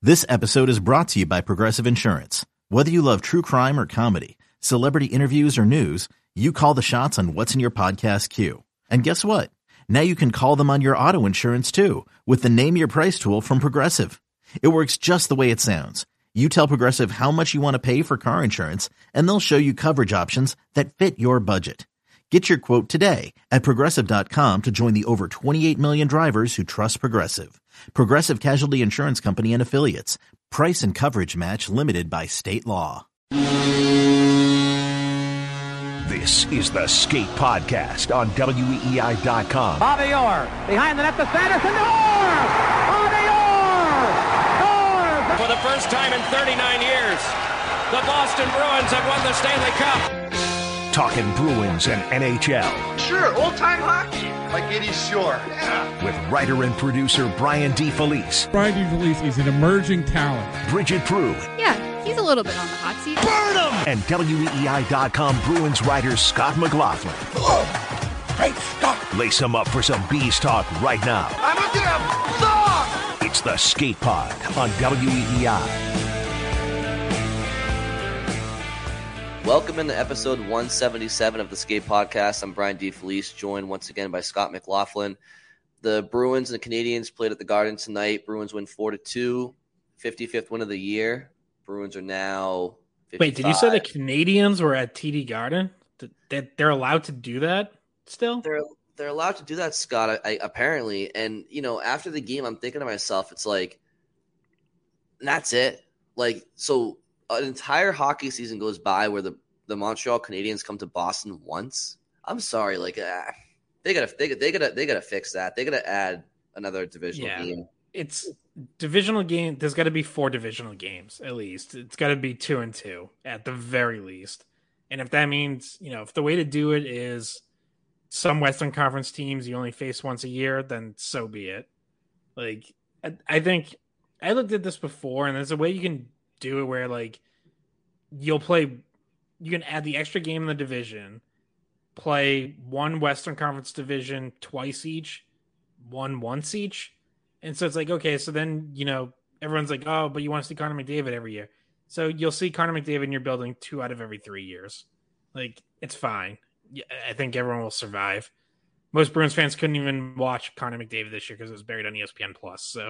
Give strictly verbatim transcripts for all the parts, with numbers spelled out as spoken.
This episode is brought to you by Progressive Insurance. Whether you love true crime or comedy, celebrity interviews or news, you call the shots on what's in your podcast queue. And guess what? Now you can call them on your auto insurance too with the Name Your Price tool from Progressive. It works just the way it sounds. You tell Progressive how much you want to pay for car insurance, and they'll show you coverage options that fit your budget. Get your quote today at Progressive dot com to join the over twenty-eight million drivers who trust Progressive. Progressive Casualty Insurance Company and Affiliates. Price and coverage match limited by state law. This is the Skate Podcast on W E E I dot com. Bobby Orr behind the net to Sanderson. Orr! Bobby Orr! Orr! For the first time in thirty-nine years, the Boston Bruins have won the Stanley Cup. Talking Bruins and N H L. Sure, old-time hockey, like Eddie Shore. Yeah. With writer and producer Brian DeFelice. Brian DeFelice is an emerging talent. Bridget Prue. Yeah, he's a little bit on the hot seat. Burn him! And W E E I dot com Bruins writer Scott McLaughlin. Oh, great Scott. Lace him up for some Bees talk right now. I'm a damn dog! It's the Skate Pod on W E E I. Welcome into episode one seventy-seven of the Skate Podcast. I'm Brian DeFelice, joined once again by Scott McLaughlin. The Bruins and the Canadiens played at the Garden tonight. Bruins win four to two, fifty-fifth win of the year. Bruins are now fifty-five. Wait, did you say the Canadiens were at T D Garden? That they're allowed to do that still? They're they're allowed to do that, Scott, I, I, apparently. And, you know, after the game, I'm thinking to myself, it's like, that's it. Like, so an entire hockey season goes by where the, the Montreal Canadiens come to Boston once. I'm sorry, like uh, they gotta they, they gotta they gotta fix that. They gotta add another divisional yeah, game. It's divisional game. There's got to be four divisional games at least. It's got to be two and two at the very least. And if that means, you know, if the way to do it is some Western Conference teams you only face once a year, then so be it. Like I, I think I looked at this before, and there's a way you can do it where like you'll play. You can add the extra game in the division, play one Western Conference division twice each, one once each. And so it's like, okay, so then, you know, everyone's like, oh, but you want to see Connor McDavid every year. So you'll see Connor McDavid in your building two out of every three years. Like, it's fine. I think everyone will survive. Most Bruins fans couldn't even watch Connor McDavid this year because it was buried on E S P N Plus. So,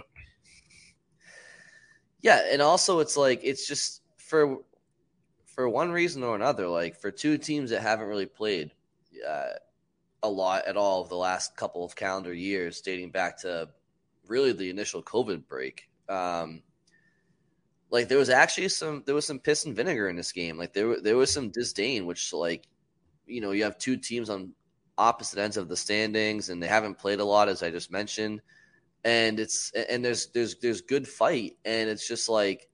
yeah, and also it's like, it's just for... For one reason or another, like for two teams that haven't really played uh, a lot at all of the last couple of calendar years, dating back to really the initial COVID break, um, like there was actually some there was some piss and vinegar in this game. Like there there was some disdain, which like you know you have two teams on opposite ends of the standings, and they haven't played a lot, as I just mentioned, and it's and there's there's there's good fight, and it's just like.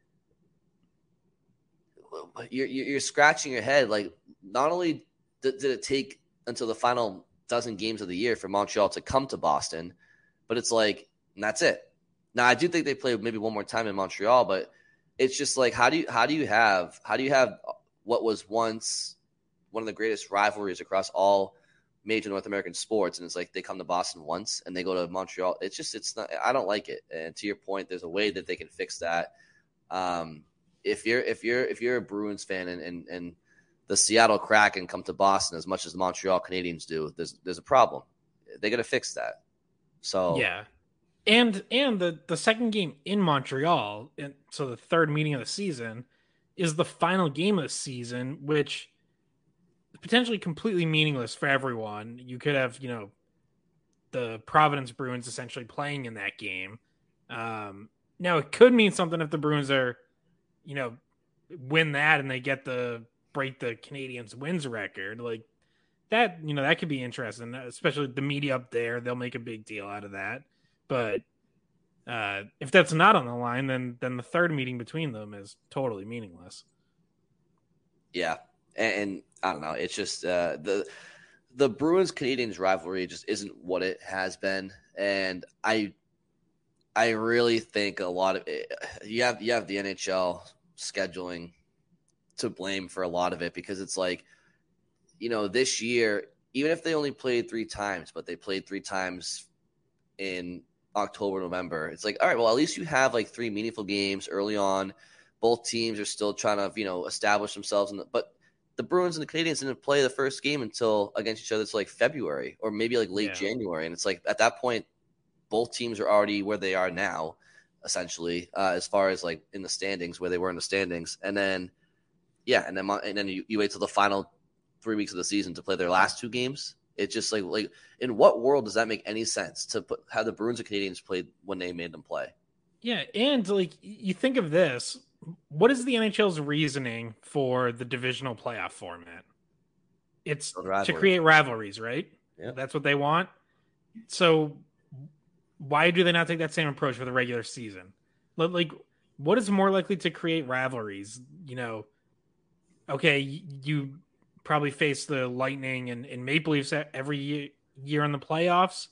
You're, you're scratching your head. Like, not only did, did it take until the final dozen games of the year for Montreal to come to Boston, but it's like, and that's it. Now, I do think they play maybe one more time in Montreal, but it's just like, how do you how do you have how do you have what was once one of the greatest rivalries across all major North American sports, and it's like they come to Boston once and they go to Montreal. It's just it's not. I don't like it. And to your point, there's a way that they can fix that. Um, If you're if you're if you're a Bruins fan and, and, and the Seattle Kraken come to Boston as much as the Montreal Canadiens do, there's there's a problem. They got to fix that. So yeah, and and the, the second game in Montreal, and so the third meeting of the season, is the final game of the season, which is potentially completely meaningless for everyone. You could have you know the Providence Bruins essentially playing in that game. Um, now it could mean something if the Bruins are. You know, win that and they get the break the Canadiens wins record like that. You know, that could be interesting, especially the media up there. They'll make a big deal out of that. But uh, if that's not on the line, then then the third meeting between them is totally meaningless. Yeah, and, and I don't know. It's just uh, the the Bruins Canadiens rivalry just isn't what it has been, and I. I really think a lot of it, you have you have the N H L scheduling to blame for a lot of it because it's like, you know, this year, even if they only played three times, but they played three times in October, November. It's like, all right, well, at least you have like three meaningful games early on. Both teams are still trying to, you know, establish themselves. In the, but the Bruins and the Canadiens didn't play the first game until against each other. It's like February or maybe like late yeah. January. And it's like at that point, both teams are already where they are now, essentially, uh, as far as like in the standings, where they were in the standings. And then, yeah, and then and then you, you wait till the final three weeks of the season to play their last two games. It's just like, like in what world does that make any sense to put how the Bruins and Canadiens played when they made them play? Yeah, and like you think of this, what is the N H L's reasoning for the divisional playoff format? It's to create rivalries, right? Yeah. That's what they want. So why do they not take that same approach for the regular season? Like, what is more likely to create rivalries? You know, okay, you probably face the Lightning and, and Maple Leafs every year, year in the playoffs.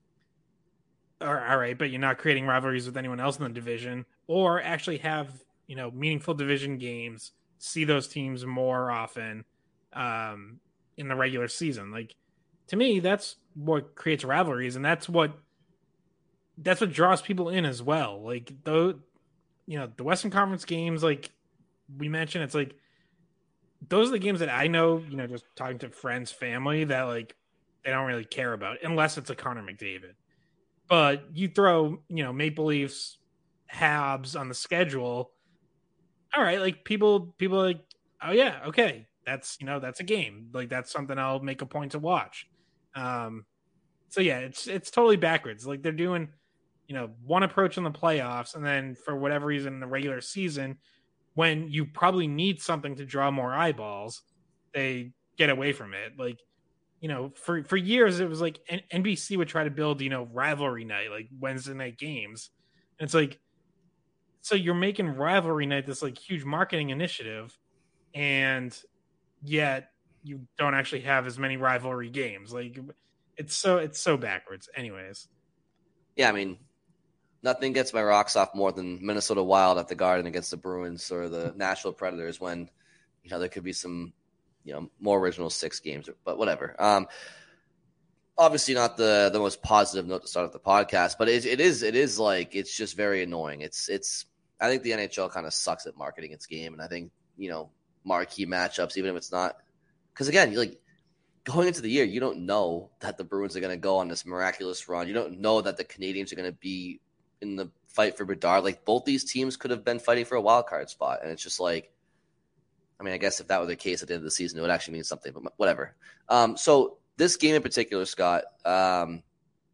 All right, but you're not creating rivalries with anyone else in the division, or actually have, you know, meaningful division games, see those teams more often um, in the regular season. Like, to me, that's what creates rivalries, and that's what that's what draws people in as well. Like, though, you know, the Western Conference games, like we mentioned, it's like those are the games that I know, you know, just talking to friends, family, that like they don't really care about unless it's a Connor McDavid. But you throw, you know, Maple Leafs, Habs on the schedule. All right, like people, people are like, oh yeah, okay, that's, you know, that's a game. Like that's something I'll make a point to watch. Um, so yeah, it's it's totally backwards. Like they're doing, you know, one approach in the playoffs, and then for whatever reason in the regular season, when you probably need something to draw more eyeballs, they get away from it. Like, you know, for, for years, it was like N B C would try to build, you know, rivalry night, like Wednesday night games. And it's like, so you're making rivalry night this like huge marketing initiative, and yet you don't actually have as many rivalry games. Like it's so, it's so backwards anyways. Yeah. I mean, nothing gets my rocks off more than Minnesota Wild at the Garden against the Bruins or the Nashville Predators when, you know, there could be some, you know, more original six games, but whatever. Um, obviously not the, the most positive note to start off the podcast, but it, it is, it is like, it's just very annoying. It's, it's, I think the N H L kind of sucks at marketing its game. And I think, you know, marquee matchups, even if it's not, because again, like going into the year, you don't know that the Bruins are going to go on this miraculous run. You don't know that the Canadiens are going to be in the fight for Bedard. Like both these teams could have been fighting for a wild card spot. And it's just like, I mean, I guess if that were the case at the end of the season, it would actually mean something, but whatever. Um, so this game in particular, Scott, um,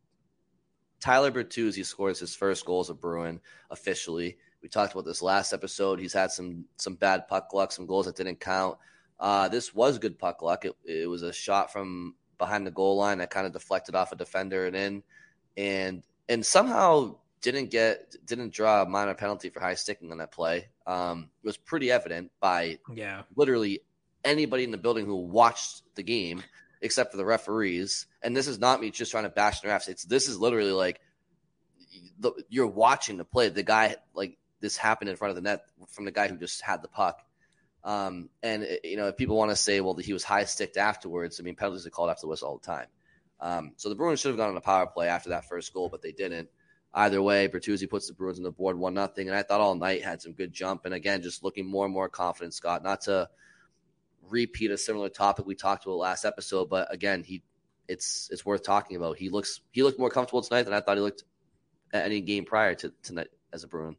Tyler Bertuzzi scores his first goal as a Bruin officially. We talked about this last episode. He's had some some bad puck luck, some goals that didn't count. Uh, this was good puck luck. It, it was a shot from behind the goal line that kind of deflected off a defender and in, and and somehow didn't get didn't draw a minor penalty for high sticking on that play. Um, it was pretty evident by yeah literally anybody in the building who watched the game, except for the referees. And this is not me just trying to bash the refs. It's this is literally like the, you're watching the play. The guy, like this happened in front of the net from the guy who just had the puck. Um, and you know, if people want to say, well, he was high sticked afterwards, I mean, penalties are called after the whistle all the time. Um, so the Bruins should have gone on a power play after that first goal, but they didn't. Either way, Bertuzzi puts the Bruins on the board one nothing, and I thought all night had some good jump. And again, just looking more and more confident, Scott. Not to repeat a similar topic we talked about last episode, but again, he it's it's worth talking about. He looks he looked more comfortable tonight than I thought he looked at any game prior to tonight as a Bruin.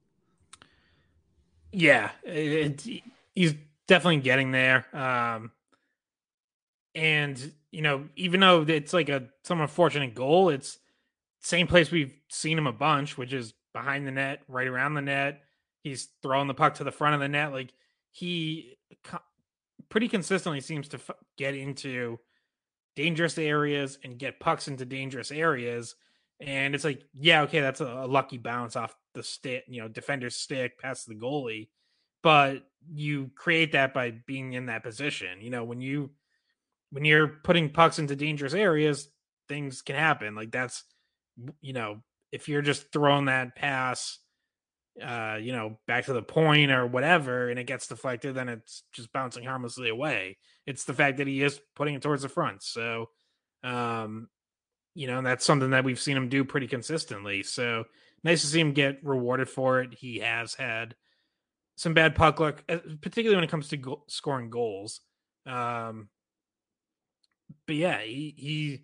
Yeah, it, it, he's definitely getting there. Um, and you know, even though it's like a some unfortunate goal, it's same place we've seen him a bunch, which is behind the net, right around the net. He's throwing the puck to the front of the net. Like he co- pretty consistently seems to f- get into dangerous areas and get pucks into dangerous areas. And it's like, yeah, okay, that's a, a lucky bounce off the stick, you know, defender's stick past the goalie. But you create that by being in that position. You know, when you when you're putting pucks into dangerous areas, things can happen. Like that's, you know, if you're just throwing that pass, uh, you know, back to the point or whatever, and it gets deflected, then it's just bouncing harmlessly away. It's the fact that he is putting it towards the front. So, um, you know, and that's something that we've seen him do pretty consistently. So nice to see him get rewarded for it. He has had some bad puck luck, particularly when it comes to go- scoring goals. Um, but yeah, he, he,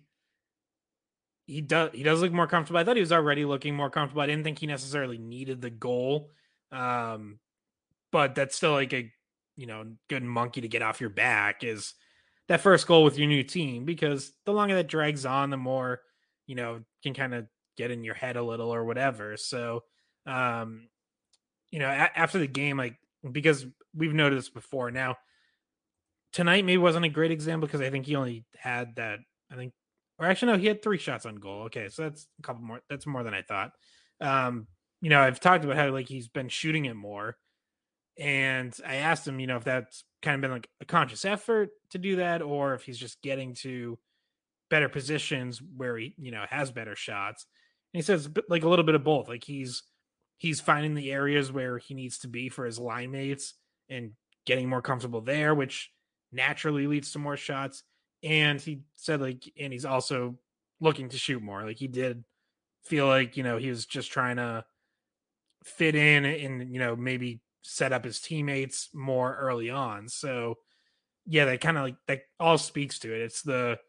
he does, he does look more comfortable. I thought he was already looking more comfortable. I didn't think he necessarily needed the goal. Um, but that's still like a, you know, good monkey to get off your back is that first goal with your new team, because the longer that drags on, the more, you know, can kind of get in your head a little or whatever. So, um, you know, a- after the game, like, because we've noticed this before now, tonight maybe wasn't a great example because I think he only had that, I think, or actually, no, he had three shots on goal. Okay. So that's a couple more. That's more than I thought. Um, you know, I've talked about how like he's been shooting it more. And I asked him, you know, if that's kind of been like a conscious effort to do that, or if he's just getting to better positions where he, you know, has better shots. And he says like a little bit of both. Like he's he's finding the areas where he needs to be for his line mates and getting more comfortable there, which naturally leads to more shots. And he said like, and he's also looking to shoot more. Like he did feel like, you know, he was just trying to fit in and, you know, maybe set up his teammates more early on. So yeah, that kind of like that all speaks to it. It's the,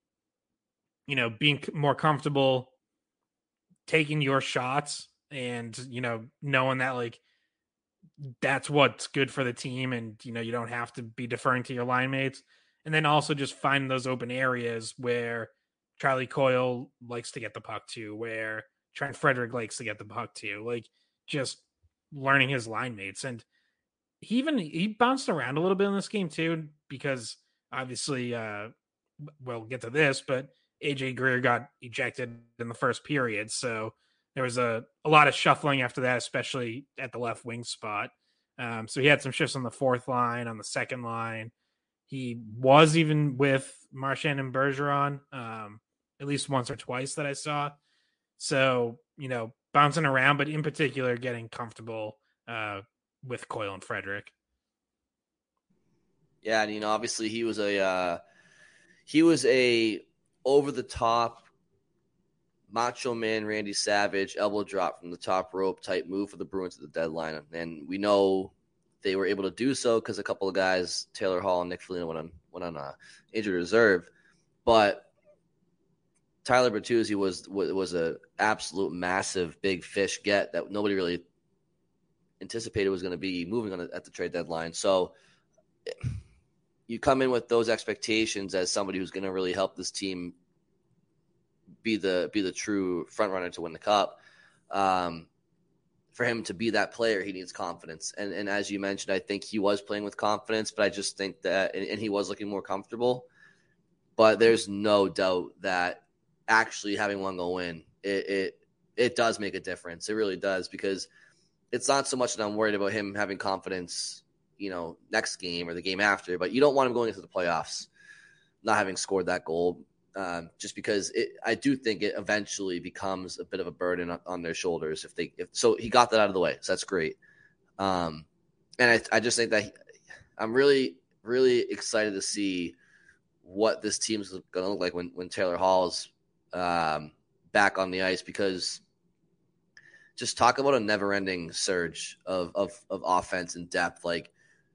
you know, being more comfortable taking your shots and, you know, knowing that like that's what's good for the team. And, you know, you don't have to be deferring to your line mates. And then also just find those open areas where Charlie Coyle likes to get the puck to, where Trent Frederic likes to get the puck to, like just learning his line mates. And he even he bounced around a little bit in this game too, because obviously uh we'll get to this, but A J Greer got ejected in the first period, so there was a, a lot of shuffling after that, especially at the left wing spot. Um so he had some shifts on the fourth line, on the second line. He was even with Marchand and Bergeron um at least once or twice that I saw. So, you know, bouncing around, but in particular getting comfortable uh, with Coyle and Frederic. Yeah, and you know, obviously he was a uh, he was a over the top Macho Man Randy Savage elbow drop from the top rope type move for the Bruins at the deadline, and we know they were able to do so because a couple of guys, Taylor Hall and Nick Foligno, went on went on uh, injured reserve, but Tyler Bertuzzi was was a absolute massive big fish get that nobody really anticipated was going to be moving on at the trade deadline. So you come in with those expectations as somebody who's going to really help this team be the be the true front runner to win the cup. Um, for him to be that player, he needs confidence. And and as you mentioned, I think he was playing with confidence, but I just think that and, and he was looking more comfortable. But there's no doubt that actually having one go in, it, it it does make a difference. It really does, because it's not so much that I'm worried about him having confidence, you know, next game or the game after, but you don't want him going into the playoffs not having scored that goal, um, just because it, I do think it eventually becomes a bit of a burden on, on their shoulders. If they, if so, he got that out of the way, so that's great. Um, and I, I just think that he, I'm really, really excited to see what this team's going to look like when when Taylor Hall's um, back on the ice, because just talk about a never-ending surge of, of of offense and depth. Like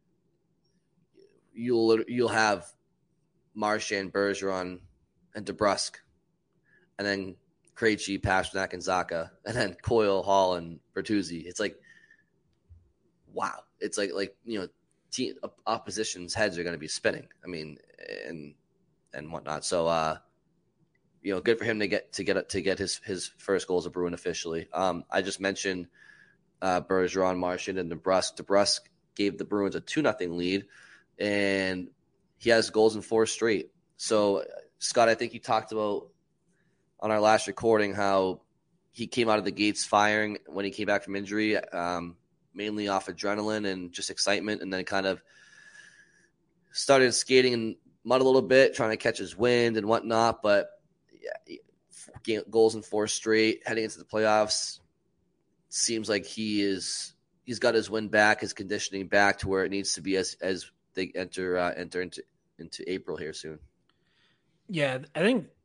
you'll you'll have Marchand, Bergeron, and DeBrusk, and then Krejci, Pastrnak, and Zacha, and then Coyle, Hall, and Bertuzzi. It's like, wow! It's like like you know, team opposition's heads are going to be spinning. I mean, and and whatnot. So. uh You know, good for him to get to get to get his, his first goal as a Bruin officially. Um, I just mentioned uh, Bergeron, Marchand, and DeBrusk. DeBrusk gave the Bruins a two nothing lead, and he has goals in four straight. So, Scott, I think you talked about on our last recording how he came out of the gates firing when he came back from injury, um, mainly off adrenaline and just excitement, and then kind of started skating in mud a little bit, trying to catch his wind and whatnot, but yeah, goals in four straight heading into the playoffs. Seems like he is he's got his wind back, his conditioning back to where it needs to be as as they enter uh, enter into into April here soon. Yeah, I think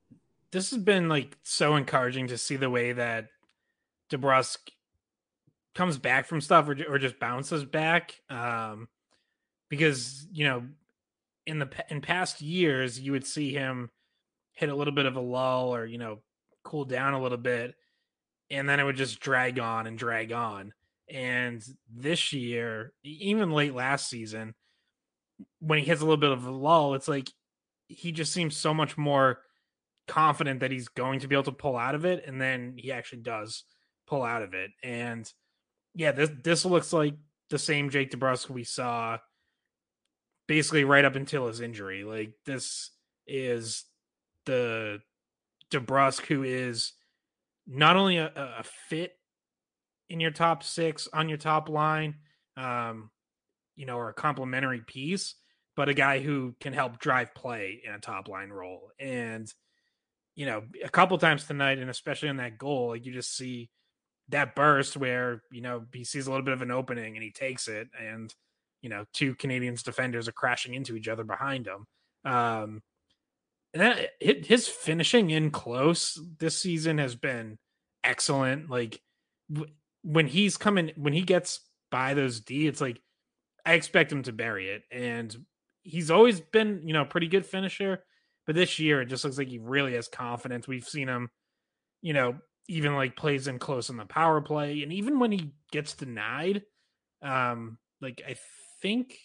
this has been like so encouraging to see the way that DeBrusk comes back from stuff or, or just bounces back. Um, because, you know, in the in past years, you would see him hit a little bit of a lull or, you know, cool down a little bit, and then it would just drag on and drag on. And this year, even late last season, when he hits a little bit of a lull, it's like he just seems so much more confident that he's going to be able to pull out of it, and then he actually does pull out of it. And yeah, this this looks like the same Jake DeBrusk we saw basically right up until his injury. Like, this is the DeBrusk who is not only a, a fit in your top six on your top line, um, you know, or a complementary piece, but a guy who can help drive play in a top line role. And, you know, a couple times tonight, and especially on that goal, like, you just see that burst where, you know, he sees a little bit of an opening and he takes it, and, you know, two Canadiens defenders are crashing into each other behind him. Um, and then his finishing in close this season has been excellent. Like, when he's coming, when he gets by those D, it's like, I expect him to bury it. And he's always been, you know, a pretty good finisher, but this year it just looks like he really has confidence. We've seen him, you know, even like plays in close on the power play. And even when he gets denied, um, like I think,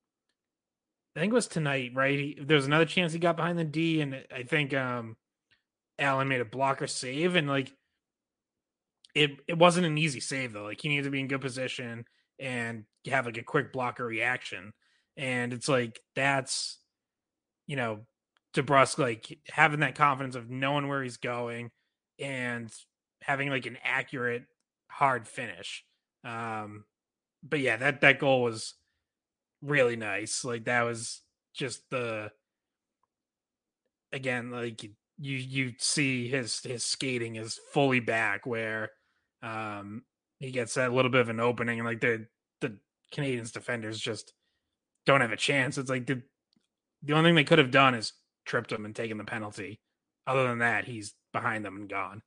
I think it was tonight, right? He, there was another chance he got behind the D, and I think um, Allen made a blocker save, and like it, it wasn't an easy save though. Like, he needed to be in good position and have like a quick blocker reaction, and it's like that's, you know, DeBrusk, like having that confidence of knowing where he's going and having like an accurate hard finish. Um, but yeah, that that goal was really nice. Like, that was just the, again, like you you see his his skating is fully back, where um he gets that little bit of an opening, and like the the Canadiens defenders just don't have a chance. It's like the the only thing they could have done is tripped him and taken the penalty. Other than that, he's behind them and gone.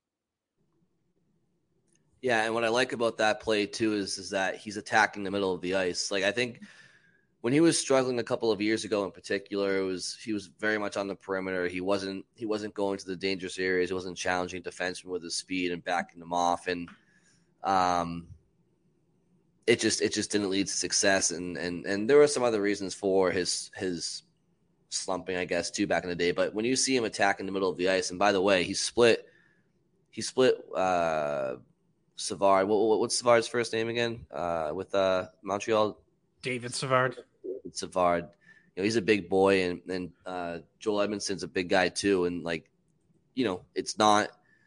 Yeah, and what I like about that play too is is that he's attacking the middle of the ice. Like, I think when he was struggling a couple of years ago in particular, it was he was very much on the perimeter. He wasn't he wasn't going to the dangerous areas. He wasn't challenging defensemen with his speed and backing them off. And um, it just it just didn't lead to success. And and and there were some other reasons for his his slumping, I guess, too, back in the day. But when you see him attack in the middle of the ice, and by the way, he split he split uh, Savard. What, what's Savard's first name again? Uh, with uh, Montreal, David Savard. Savard, you know, he's a big boy, and and uh, Joel Edmondson's a big guy too. And like, you know, it's not,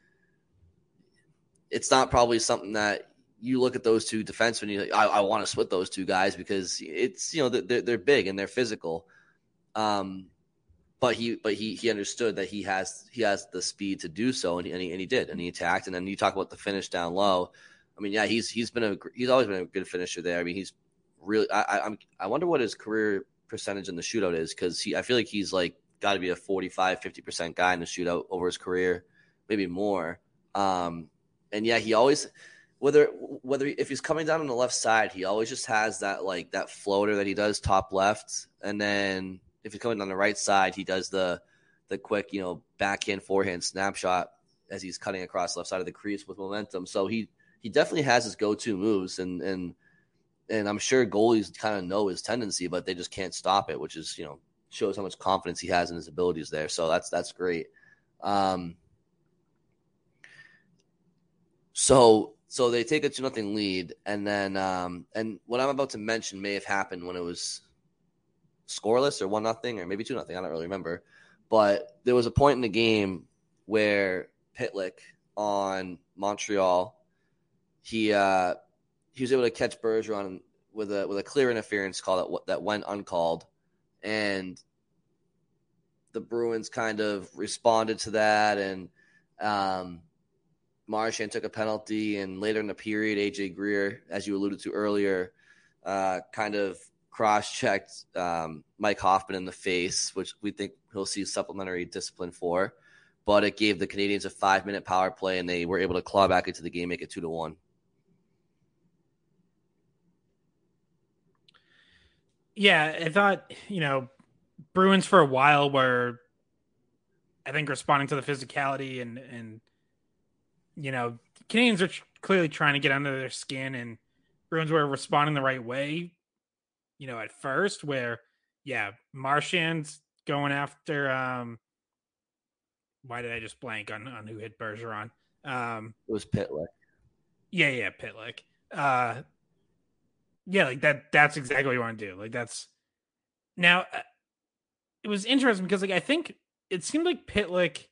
it's not probably something that you look at those two defensemen. You like, I, I want to split those two guys because it's, you know, they're they're big and they're physical. Um, but he but he he understood that he has he has the speed to do so, and he, and he and he did, and he attacked. And then you talk about the finish down low. I mean, yeah, he's he's been a he's always been a good finisher there. I mean, he's really, I, I'm, I wonder what his career percentage in the shootout is, because he, I feel like he's like got to be a forty-five, fifty percent guy in the shootout over his career, maybe more. Um, and yeah, he always, whether whether if he's coming down on the left side, he always just has that like that floater that he does top left, and then if he's coming on the right side, he does the the quick, you know, backhand forehand snapshot as he's cutting across the left side of the crease with momentum. So he he definitely has his go-to moves, and and. And I'm sure goalies kind of know his tendency, but they just can't stop it, which is, you know, shows how much confidence he has in his abilities there. So that's that's great. Um, so so they take a two nothing lead, and then um, and what I'm about to mention may have happened when it was scoreless or one nothing or maybe two nothing. I don't really remember, but there was a point in the game where Pitlick on Montreal, he. Uh, He was able to catch Bergeron with a with a clear interference call that that went uncalled, and the Bruins kind of responded to that, and um, Marchand took a penalty, and later in the period, A J Greer, as you alluded to earlier, uh, kind of cross-checked um, Mike Hoffman in the face, which we think he'll see supplementary discipline for. but it gave the Canadians a five-minute power play, and they were able to claw back into the game, make it two to one. Yeah, I thought, you know, Bruins for a while were, I think, responding to the physicality and, and you know, Canadians are tr- clearly trying to get under their skin, and Bruins were responding the right way, you know, at first, where, yeah, Marchand's going after, um, why did I just blank on, on who hit Bergeron? Um, it was Pitlick. Yeah, yeah, Pitlick. Uh, yeah, like that, that's exactly what you want to do. Like that's, now, uh, it was interesting because, like, I think it seemed like Pitlick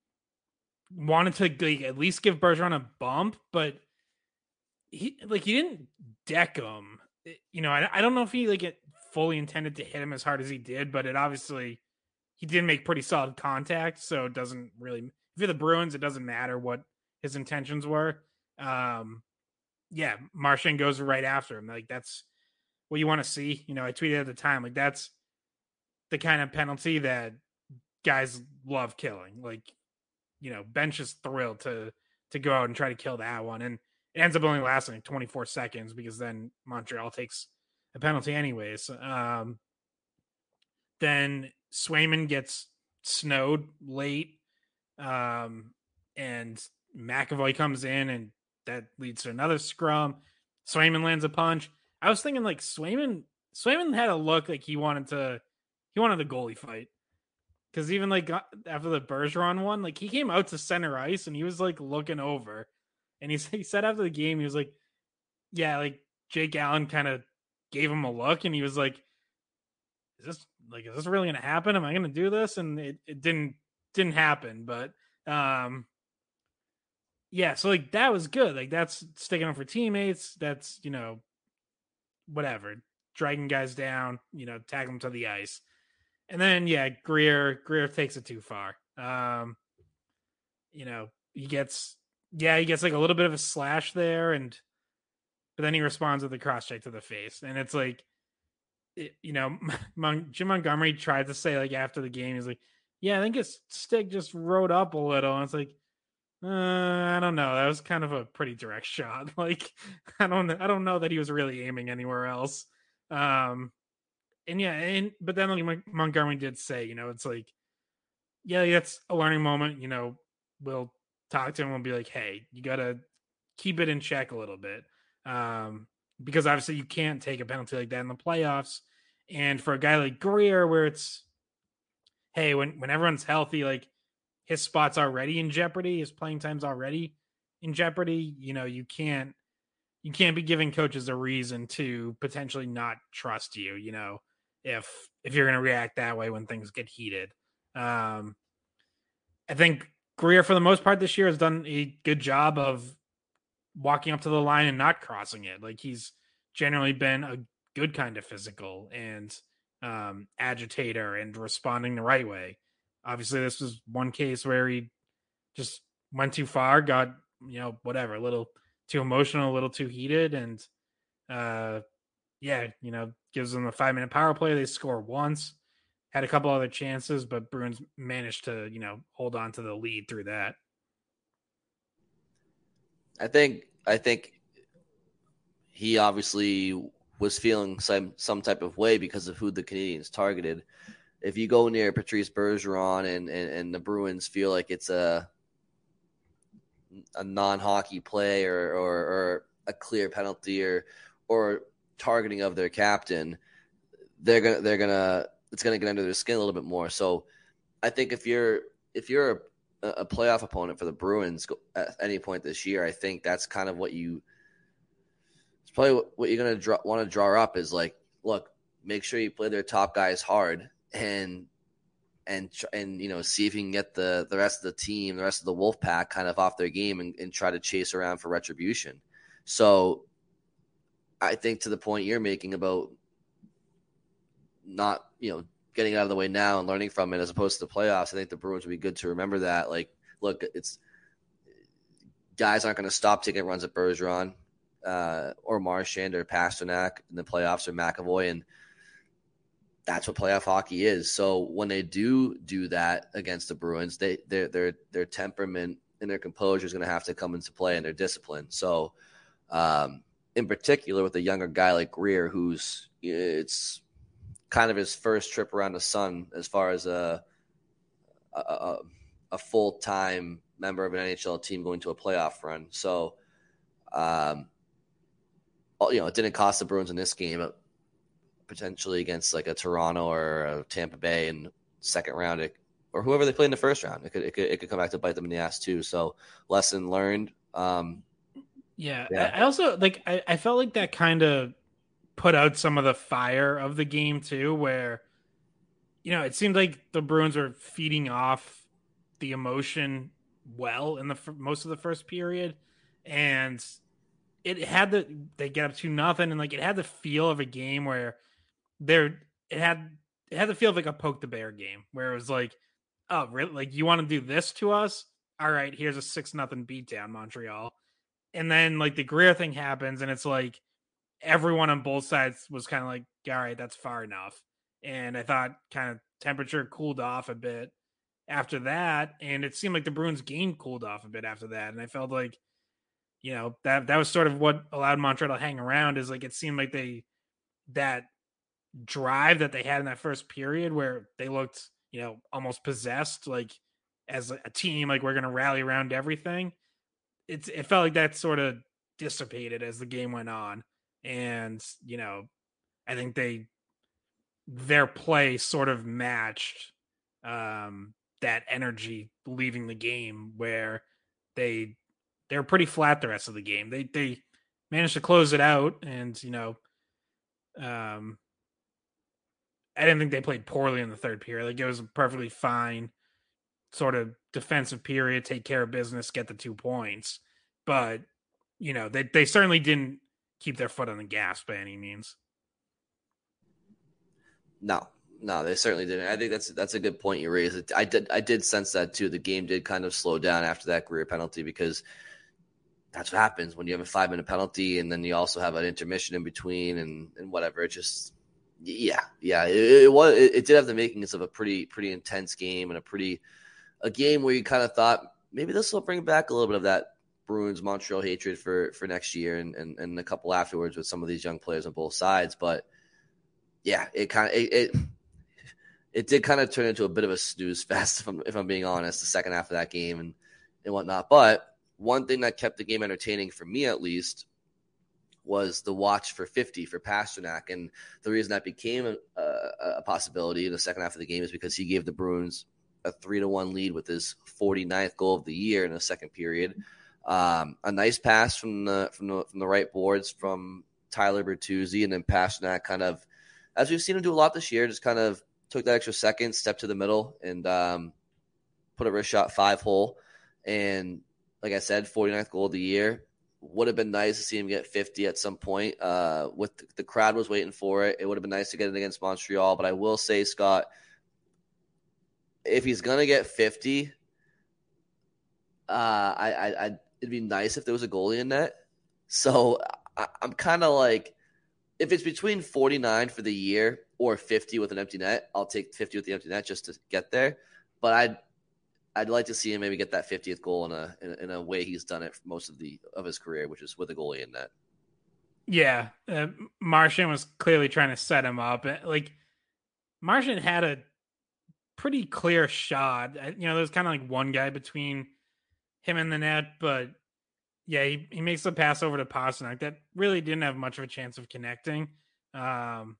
wanted to, like, at least give Bergeron a bump, but he, like, he didn't deck him. You know, I, I don't know if he, like, it fully intended to hit him as hard as he did, but it obviously, he did make pretty solid contact, so it doesn't really, if you're the Bruins, it doesn't matter what his intentions were. Um, yeah, Marchand goes right after him. Like, that's what you want to see. You know, I tweeted at the time, like, that's the kind of penalty that guys love killing. Like, you know, Bench is thrilled to to go out and try to kill that one. And it ends up only lasting like twenty-four seconds because then Montreal takes a penalty anyways. Um, then Swayman gets snowed late. Um, and McAvoy comes in, and that leads to another scrum. Swayman lands a punch. I was thinking, like, Swayman, Swayman had a look like he wanted to, he wanted a goalie fight. Because even, like, after the Bergeron one, like, he came out to center ice and he was, like, looking over. And he, he said after the game, he was like, yeah, like, Jake Allen kind of gave him a look, and he was like, is this, like, is this really going to happen? Am I going to do this? And it, it didn't, didn't happen. But, um, yeah, so, like, that was good. Like, that's sticking up for teammates. That's, you know, whatever. Dragging guys down, you know, tag them to the ice. And then, yeah, Greer, Greer takes it too far. Um, you know, he gets, yeah, he gets like a little bit of a slash there, and but then he responds with a cross check to the face, and it's like, it, you know, Mon- Jim Montgomery tried to say, like, after the game, he's like, yeah, I think his stick just rode up a little, and it's like, uh, I don't know, that was kind of a pretty direct shot. Like, I don't, I don't know that he was really aiming anywhere else. Um. And yeah, and but then like Montgomery did say, you know, it's like, yeah, that's a learning moment. You know, we'll talk to him. We'll be like, hey, you gotta keep it in check a little bit, um, because obviously you can't take a penalty like that in the playoffs. And for a guy like Greer, where it's, hey, when when everyone's healthy, like his spot's already in jeopardy, his playing time's already in jeopardy. You know, you can't you can't be giving coaches a reason to potentially not trust you. You know. If if you're going to react that way when things get heated. Um, I think Greer, for the most part this year, has done a good job of walking up to the line and not crossing it. Like, he's generally been a good kind of physical and um, agitator and responding the right way. Obviously, this was one case where he just went too far, got, you know, whatever, a little too emotional, a little too heated, and uh, yeah, you know, gives them a five-minute power play. They score once, had a couple other chances, but Bruins managed to, you know, hold on to the lead through that. I think I think he obviously was feeling some some type of way because of who the Canadians targeted. If you go near Patrice Bergeron and, and, and the Bruins feel like it's a a non-hockey play or, or, or a clear penalty or or targeting of their captain, they're gonna they're gonna it's gonna get under their skin a little bit more. So I think if you're if you're a, a playoff opponent for the Bruins at any point this year, I think that's kind of what you it's probably what, what you're gonna draw, want to draw up is like, look, make sure you play their top guys hard and and and you know, see if you can get the the rest of the team, the rest of the Wolfpack kind of off their game and, and try to chase around for retribution. So I think to the point you're making about not, you know, getting out of the way now and learning from it as opposed to the playoffs, I think the Bruins would be good to remember that. Like, look, it's guys aren't going to stop taking runs at Bergeron uh, or Marchand or Pasternak in the playoffs or McAvoy. And that's what playoff hockey is. So when they do do that against the Bruins, they their their their temperament and their composure is going to have to come into play, and their discipline. So, um, in particular, with a younger guy like Greer, who's it's kind of his first trip around the sun as far as a a, a, a full time member of an N H L team going to a playoff run. So, um, you know, it didn't cost the Bruins in this game. Potentially against like a Toronto or a Tampa Bay in second round, it, or whoever they play in the first round, it could, it could it could come back to bite them in the ass too. So lesson learned. Um, yeah. yeah, I also like. I, I felt like that kind of put out some of the fire of the game too, where you know it seemed like the Bruins were feeding off the emotion well in the most of the first period, and it had the they get up to nothing, and like it had the feel of a game where there it had it had the feel of like a poke the bear game where it was like, oh really, like you want to do this to us, all right, here's a six nothing beatdown, Montreal. And then like the Greer thing happens, and it's like everyone on both sides was kind of like, all right, that's far enough. And I thought kind of temperature cooled off a bit after that, and it seemed like the Bruins game cooled off a bit after that, and I felt like, you know, that that was sort of what allowed Montreal to hang around. Is like it seemed like they that drive that they had in that first period where they looked, you know, almost possessed, like as a team, like we're going to rally around everything. It's it felt like that sort of dissipated as the game went on, and you know, I think they their play sort of matched um, that energy leaving the game, where they they were pretty flat the rest of the game. They they managed to close it out, and you know, um, I didn't think they played poorly in the third period. Like it was a perfectly fine sort of defensive period, take care of business, get the two points. But you know, they they certainly didn't keep their foot on the gas by any means. No, no, they certainly didn't. I think that's that's a good point you raised. I did I did sense that too. The game did kind of slow down after that Greer penalty, because that's what happens when you have a five minute penalty and then you also have an intermission in between and, and whatever. It just, yeah, yeah, it, it was, it, it did have the makings of a pretty, pretty intense game, and a pretty, a game where you kind of thought maybe this will bring back a little bit of that Bruins Montreal hatred for, for next year and, and, and a couple afterwards with some of these young players on both sides. But yeah, it kind of, it, it, it did kind of turn into a bit of a snooze fest, if I'm, if I'm being honest, the second half of that game and, and whatnot. But one thing that kept the game entertaining for me, at least, was the watch for fifty for Pastrnak. And the reason that became a, a, a possibility in the second half of the game is because he gave the Bruins a three to one lead with his forty-ninth goal of the year in the second period. Um, a nice pass from the from the from the right boards from Tyler Bertuzzi, and then Pastrnak kind of, as we've seen him do a lot this year, just kind of took that extra second, stepped to the middle, and um, put a wrist shot five hole. And like I said, forty-ninth goal of the year. Would have been nice to see him get fifty at some point. Uh, with the, the crowd was waiting for it. It would have been nice to get it against Montreal. But I will say, Scott, if he's gonna get fifty, uh, I, I, I it'd be nice if there was a goalie in net. So I, I'm kind of like, if it's between forty-nine for the year or fifty with an empty net, I'll take fifty with the empty net just to get there. But I'd I'd like to see him maybe get that fiftieth goal in a in, in a way he's done it for most of the of his career, which is with a goalie in net. Yeah, uh, Marchand was clearly trying to set him up. Like Marchand had a pretty clear shot. You know, there's kind of like one guy between him and the net, but yeah, he, he makes the pass over to Pastrnak that really didn't have much of a chance of connecting. Um,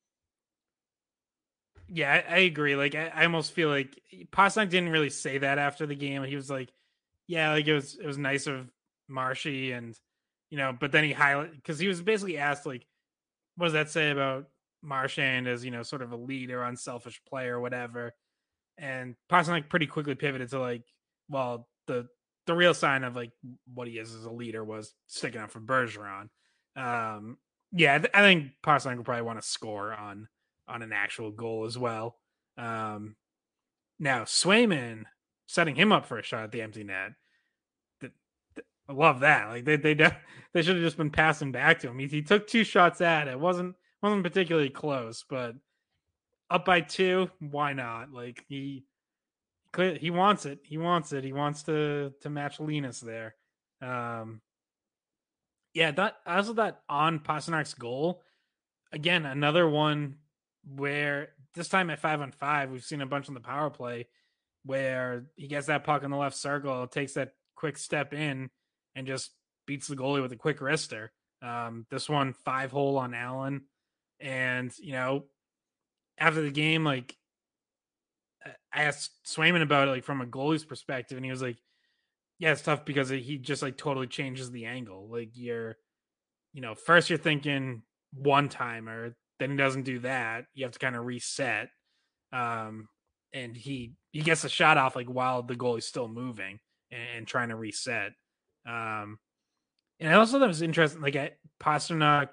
yeah, I, I agree. Like, I, I almost feel like Pastrnak didn't really say that after the game. He was like, yeah, like it was, it was nice of Marshy, and, you know, but then he highlighted, because he was basically asked, like, what does that say about Marchand as, you know, sort of a leader, unselfish player, whatever. And Pastrnak pretty quickly pivoted to like, well, the, the real sign of like what he is as a leader was sticking up for Bergeron. Um, yeah, I, th- I think Pastrnak will probably want to score on, on an actual goal as well. Um, now Swayman setting him up for a shot at the empty net. The, the, I love that. Like they, they, they should have just been passing back to him. He, he took two shots at it. It wasn't, wasn't particularly close, but up by two, why not? Like he he wants it. He wants it. He wants to to match Linus there. Um, yeah, that also that on Pasternak's goal. Again, another one where this time at five on five, we've seen a bunch on the power play where he gets that puck in the left circle, takes that quick step in, and just beats the goalie with a quick wrister. Um, this one five hole on Allen, and you know, after the game, like I asked Swayman about it, like from a goalie's perspective, and he was like, "Yeah, it's tough because he just like totally changes the angle. Like you're, you know, first you're thinking one timer, then he doesn't do that. You have to kind of reset, um, and he he gets a shot off like while the goalie's still moving and, and trying to reset." Um, and I also thought it was interesting, like at Pastrnak,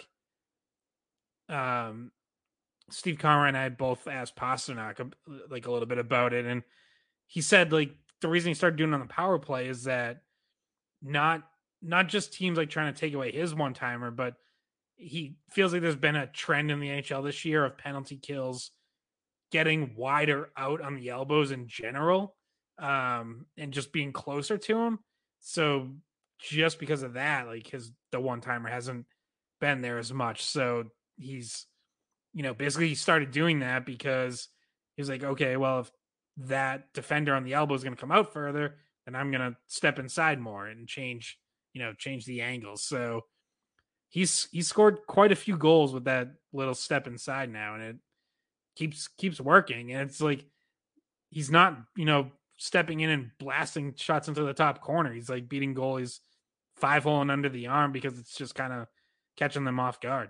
um, Steve Conroy and I both asked Pastrnak like a little bit about it, and he said like the reason he started doing it on the power play is that not not just teams like trying to take away his one timer, but he feels like there's been a trend in the N H L this year of penalty kills getting wider out on the elbows in general, um, and just being closer to him. So just because of that, like his the one timer hasn't been there as much. So he's, you know, basically he started doing that because he was like, okay, well, if that defender on the elbow is going to come out further, then I'm going to step inside more and change, you know, change the angles. So he's he scored quite a few goals with that little step inside now, and it keeps keeps working. And it's like he's not, you know, stepping in and blasting shots into the top corner. He's like beating goalies five hole and under the arm because it's just kind of catching them off guard.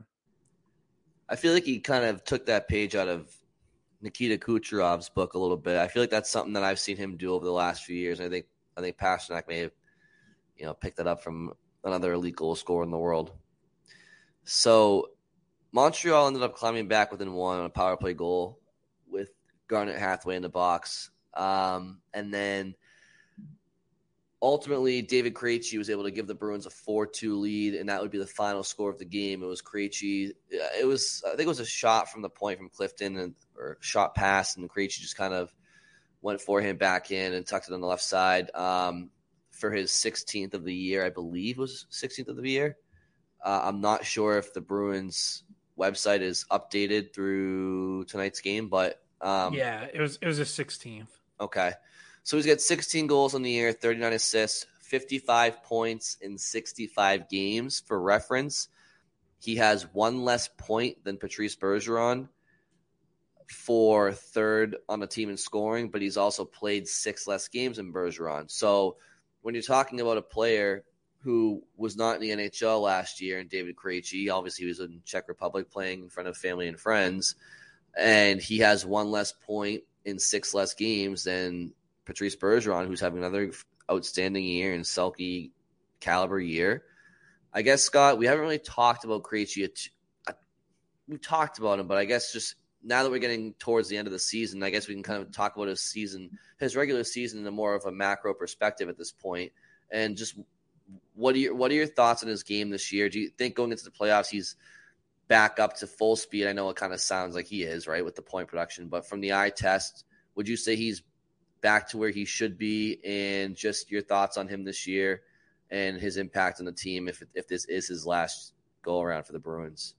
I feel like he kind of took that page out of Nikita Kucherov's book a little bit. I feel like that's something that I've seen him do over the last few years. I think I think Pastrnak may have, you know, picked that up from another elite goal scorer in the world. So Montreal ended up climbing back within one on a power play goal with Garnet Hathaway in the box. Um, and then ultimately David Krejci was able to give the Bruins a four two lead, and that would be the final score of the game. It was Krejci. It was, I think it was a shot from the point from Clifton, and, or shot pass, and Krejci just kind of went for him back in and tucked it on the left side um, for his sixteenth of the year, I believe it was sixteenth of the year. Uh, I'm not sure if the Bruins website is updated through tonight's game, but um, yeah, it was it was a sixteenth. Okay. So he's got sixteen goals on the year, thirty-nine assists, fifty-five points in sixty-five games. For reference, he has one less point than Patrice Bergeron for third on the team in scoring, but he's also played six less games than Bergeron. So when you're talking about a player who was not in the N H L last year, and David Krejci, obviously he was in Czech Republic playing in front of family and friends, and he has one less point in six less games than Patrice Bergeron, who's having another outstanding year and Selke caliber year. I guess, Scott, we haven't really talked about Krejci. We've talked about him, but I guess just now that we're getting towards the end of the season, I guess we can kind of talk about his season, his regular season in a more of a macro perspective at this point. And just what are your, what are your thoughts on his game this year? Do you think going into the playoffs he's back up to full speed? I know it kind of sounds like he is, right, with the point production, but from the eye test, would you say he's back to where he should be? And just your thoughts on him this year and his impact on the team if if this is his last go around for the Bruins.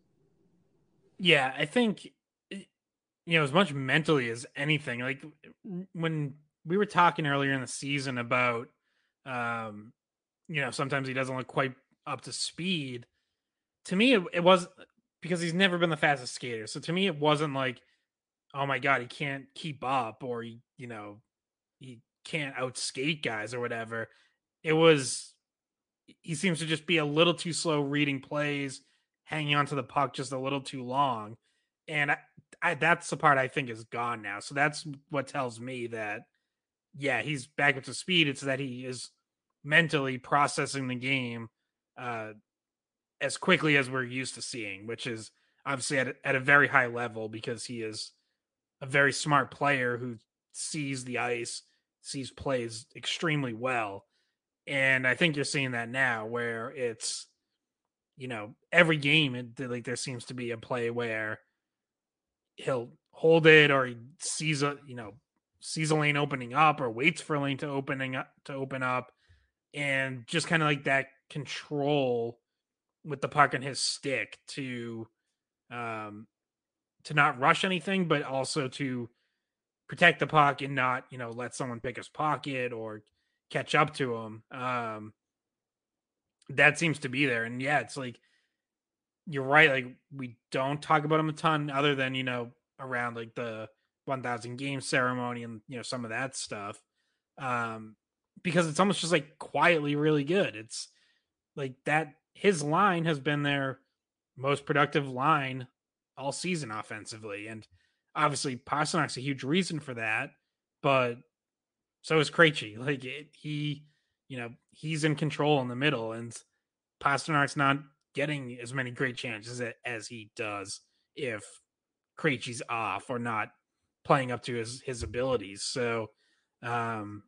Yeah, I think, you know, as much mentally as anything, like when we were talking earlier in the season about, um, you know, sometimes he doesn't look quite up to speed. To me, it, it was because he's never been the fastest skater. So to me, it wasn't like, oh my God, he can't keep up, or he, you know, he can't outskate guys or whatever. It was, he seems to just be a little too slow reading plays, hanging onto the puck just a little too long. And I, I, that's the part I think is gone now. So that's what tells me that, yeah, he's back up to speed. It's that he is mentally processing the game uh, as quickly as we're used to seeing, which is obviously at, at a very high level because he is a very smart player who sees the ice, sees plays extremely well. And I think you're seeing that now where it's, you know, every game, it, like there seems to be a play where he'll hold it, or he sees a you know sees a lane opening up, or waits for a lane to opening up to open up, and just kind of like that control with the puck and his stick to um to not rush anything, but also to protect the puck and not, you know, let someone pick his pocket or catch up to him. Um, that seems to be there. And yeah, it's like, you're right. Like, we don't talk about him a ton other than, you know, around like the one thousand game ceremony and, you know, some of that stuff. Um, because it's almost just like quietly really good. It's like that, his line has been their most productive line all season offensively. And obviously Pasternak's a huge reason for that, but so is Krejci. Like it, he, you know, he's in control in the middle, and Pasternak's not getting as many great chances as he does if Krejci's off or not playing up to his, his abilities. So, um,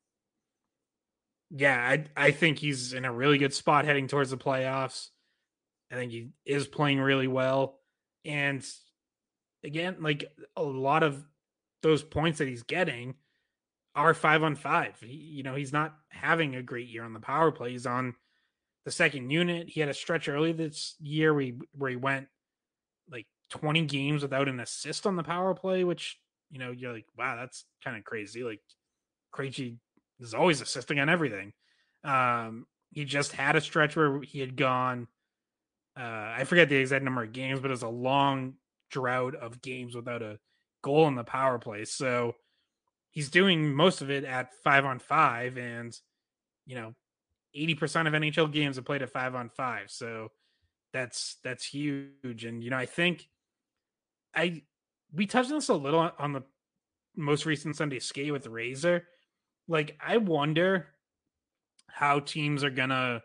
yeah, I I think he's in a really good spot heading towards the playoffs. I think he is playing really well. And again, like a lot of those points that he's getting are five on five. He, you know, he's not having a great year on the power play. He's on the second unit. He had a stretch early this year where he, where he went like twenty games without an assist on the power play, which, you know, you're like, wow, that's kind of crazy. Like Krejci is always assisting on everything. Um, he just had a stretch where he had gone, uh, I forget the exact number of games, but it was a long drought of games without a goal in the power play. So he's doing most of it at five on five, and, you know, eighty percent of N H L games are played at five on five. So that's, that's huge. And, you know, I think I, we touched on this a little on the most recent Sunday skate with Razor. Like, I wonder how teams are going to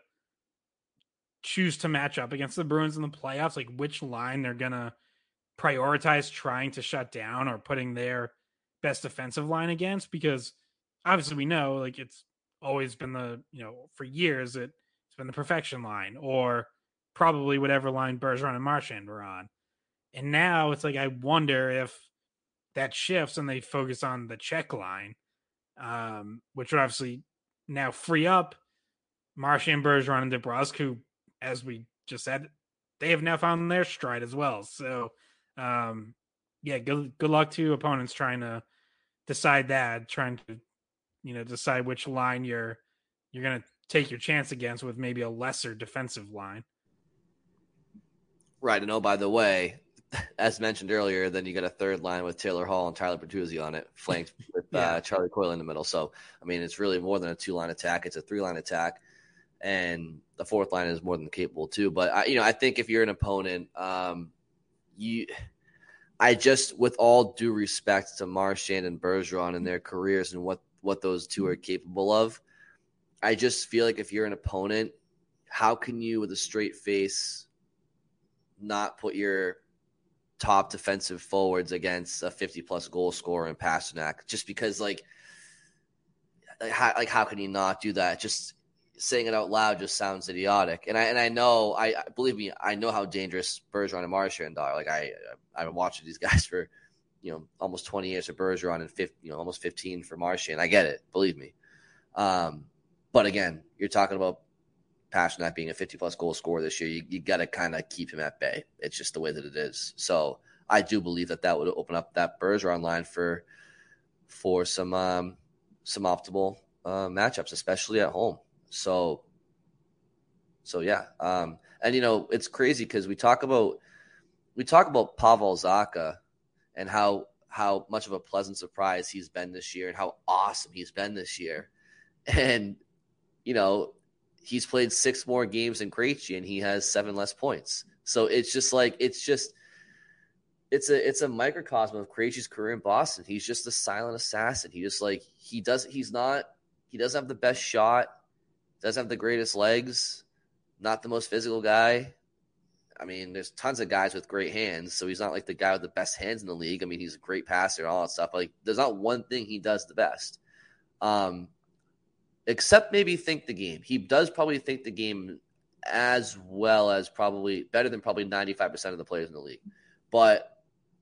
choose to match up against the Bruins in the playoffs, like which line they're going to prioritize trying to shut down or putting their best defensive line against, because obviously we know like it's always been the, you know, for years it, it's been the perfection line, or probably whatever line Bergeron and Marchand were on. And now it's like, I wonder if that shifts and they focus on the check line, um, which would obviously now free up Marchand, Bergeron, and DeBrusk, who, as we just said, they have now found their stride as well. So, um, yeah, good good luck to opponents trying to decide that, trying to, you know, decide which line you're you're going to take your chance against with maybe a lesser defensive line. Right. And oh, by the way, as mentioned earlier, then you got a third line with Taylor Hall and Tyler Bertuzzi on it, flanked with yeah. uh, Charlie Coyle in the middle. So, I mean, it's really more than a two-line attack. It's a three-line attack. And the fourth line is more than capable too. But I, you know, I think if you're an opponent, um, you, I just, with all due respect to Marchand and Bergeron and their careers and what, what those two are capable of, I just feel like if you're an opponent, how can you, with a straight face, not put your top defensive forwards against a fifty plus goal scorer in Pastrnak? Just because, like, like how, like how can you not do that? Just saying it out loud just sounds idiotic. And I and I know, I believe me, I know how dangerous Bergeron and Marchand are. Like I, I've been watching these guys for, you know, almost twenty years for Bergeron and fifty, you know, almost fifteen for Marchand. I get it, believe me. Um, but again, you're talking about Pastrnak being a fifty plus goal scorer this year. You, you got to kind of keep him at bay. It's just the way that it is. So I do believe that that would open up that Bergeron line for for some um, some optimal uh, matchups, especially at home. So, so yeah. Um, and, you know, it's crazy because we talk about, we talk about Pavel Zacha and how, how much of a pleasant surprise he's been this year and how awesome he's been this year. And, you know, he's played six more games than Krejci and he has seven less points. So it's just like, it's just, it's a, it's a microcosm of Krejci's career in Boston. He's just a silent assassin. He just like, he does, he's not, he doesn't have the best shot. Doesn't have the greatest legs, not the most physical guy. I mean, there's tons of guys with great hands, so he's not like the guy with the best hands in the league. I mean, he's a great passer and all that stuff. Like, there's not one thing he does the best, um, except maybe think the game. He does probably think the game as well as probably better than probably ninety-five percent of the players in the league. But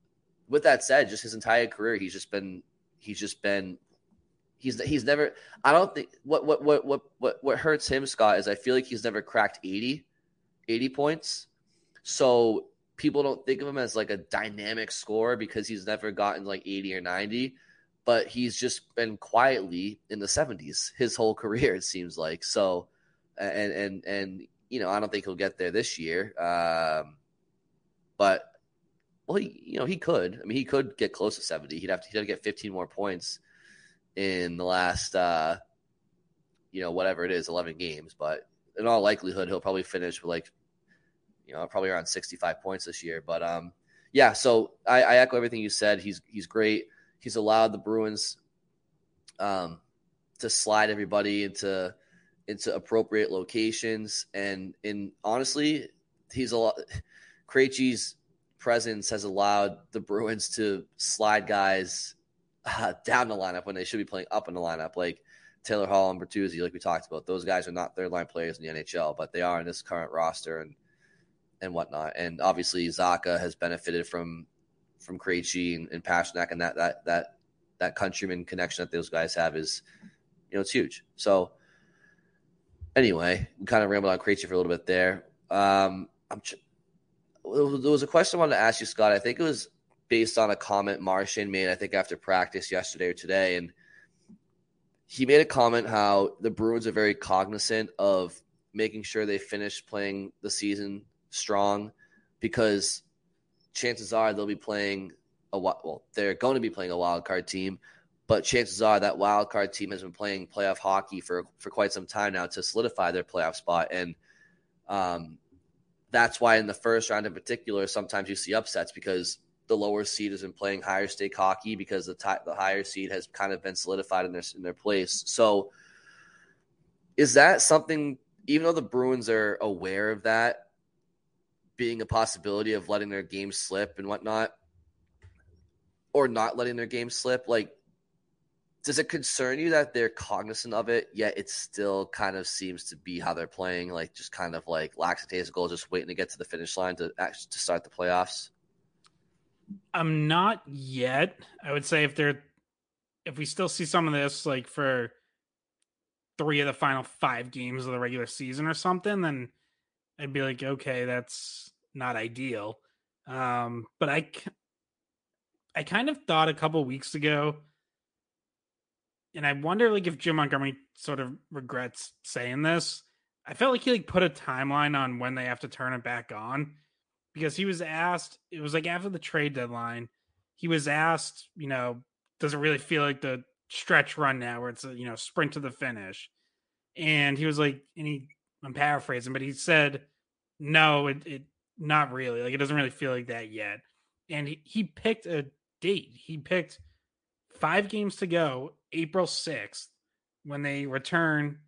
with that said, just his entire career, he's just been he's just been he's he's never. I don't think what what what what what what hurts him, Scott, is I feel like he's never cracked eighty, eighty points. So people don't think of him as like a dynamic scorer because he's never gotten like eighty or ninety. But he's just been quietly in the seventies his whole career, it seems like. So, and and and you know, I don't think he'll get there this year. Um, but well, he, you know, he could. I mean, he could get close to seventy. He'd have to, he'd have to get fifteen more points in the last, uh, you know, whatever it is, eleven games. But in all likelihood, he'll probably finish with like, you know, probably around sixty-five points this year. But um, yeah. So I, I echo everything you said. He's he's great. He's allowed the Bruins um, to slide everybody into into appropriate locations, and in honestly, he's a lot. Krejci's presence has allowed the Bruins to slide guys uh, down the lineup when they should be playing up in the lineup, like Taylor Hall and Bertuzzi, like we talked about. Those guys are not third line players in the N H L, but they are in this current roster and and whatnot. And obviously, Zacha has benefited from. from Krejci and, and Pasternak, and that that that that countryman connection that those guys have is, you know, it's huge. So anyway, we kind of rambled on Krejci for a little bit there. Um, I'm ch- there was a question I wanted to ask you, Scott. I think it was based on a comment Marchand made, I think after practice yesterday or today, and he made a comment how the Bruins are very cognizant of making sure they finish playing the season strong because chances are they'll be playing a well, they're going to be playing a wild card team, but chances are that wild card team has been playing playoff hockey for, for quite some time now to solidify their playoff spot. And um, that's why in the first round in particular, sometimes you see upsets because the lower seed has been playing higher stake hockey because the t- the higher seed has kind of been solidified in their, in their place. So is that something, even though the Bruins are aware of that, being a possibility of letting their game slip and whatnot, or not letting their game slip, like, does it concern you that they're cognizant of it, yet it still kind of seems to be how they're playing, like just kind of like lackadaisical, just waiting to get to the finish line to actually to start the playoffs? I'm not yet. I would say if they're, if we still see some of this, like for three of the final five games of the regular season or something, then I'd be like, okay, that's not ideal. Um, but I, I kind of thought a couple weeks ago, and I wonder like if Jim Montgomery sort of regrets saying this. I felt like he like put a timeline on when they have to turn it back on, because he was asked, it was like after the trade deadline, he was asked, you know, does it really feel like the stretch run now where it's a, you know, sprint to the finish? And he was like, and he, I'm paraphrasing, but he said, no, it, it not really. Like, it doesn't really feel like that yet. And he, he picked a date. He picked five games to go, April sixth, when they return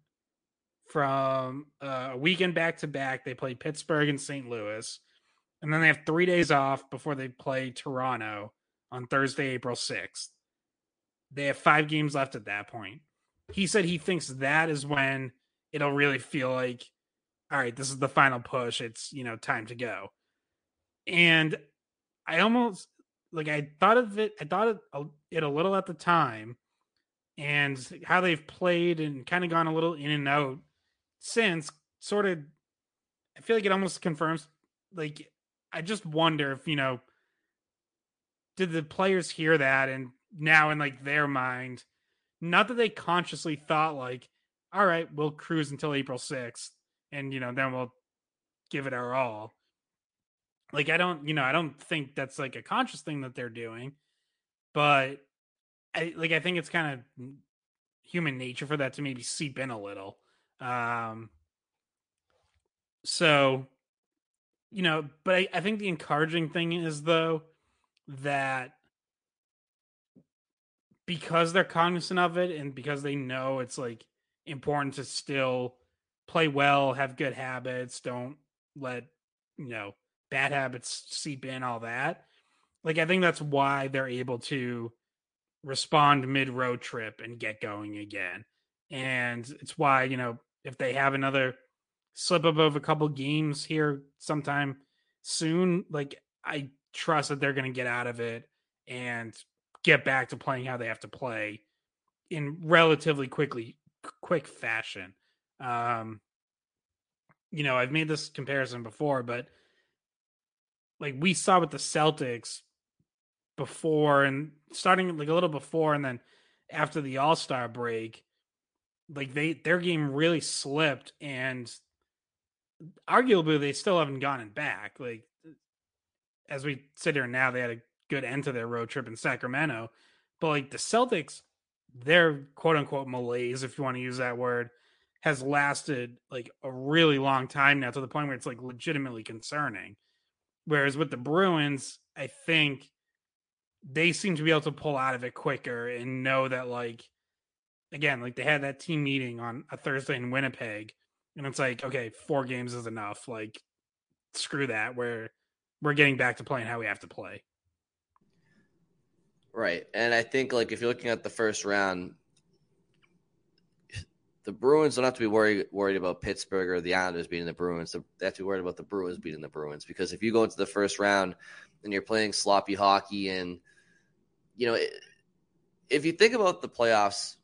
from uh, a weekend back-to-back. They play Pittsburgh and Saint Louis. And then they have three days off before they play Toronto on Thursday, April sixth. They have five games left at that point. He said he thinks that is when it'll really feel like, all right, this is the final push. It's, you know, time to go. And I almost, like, I thought of it, I thought of it a little at the time, and how they've played and kind of gone a little in and out since, sort of, I feel like it almost confirms, like, I just wonder if, you know, did the players hear that, and now in, like, their mind, not that they consciously thought, like, all right, we'll cruise until April sixth, and, you know, then we'll give it our all. Like, I don't, you know, I don't think that's, like, a conscious thing that they're doing, but, I like, I think it's kind of human nature for that to maybe seep in a little. Um, so, you know, but I, I think the encouraging thing is, though, that because they're cognizant of it and because they know it's, like, important to still play well, have good habits, don't let, you know, bad habits seep in, all that. Like, I think that's why they're able to respond mid-road trip and get going again. And it's why, you know, if they have another slip up of a couple games here sometime soon, like, I trust that they're going to get out of it and get back to playing how they have to play in relatively quickly, quick fashion. Um, you know, I've made this comparison before, but like we saw with the Celtics before and starting like a little before and then after the All-Star break, like they their game really slipped, and arguably they still haven't gotten back. Like as we sit here now, they had a good end to their road trip in Sacramento, but like the Celtics, their quote unquote malaise, if you want to use that word, has lasted like a really long time now, to the point where it's like legitimately concerning. Whereas with the Bruins, I think they seem to be able to pull out of it quicker and know that, like, again, like they had that team meeting on a Thursday in Winnipeg, and it's like, okay, four games is enough. Like, screw that. We're we're getting back to playing how we have to play. Right. And I think, like, if you're looking at the first round, the Bruins don't have to be worried worried about Pittsburgh or the Islanders beating the Bruins. They have to be worried about the Bruins beating the Bruins, because if you go into the first round and you're playing sloppy hockey, and, you know, if you think about the playoffs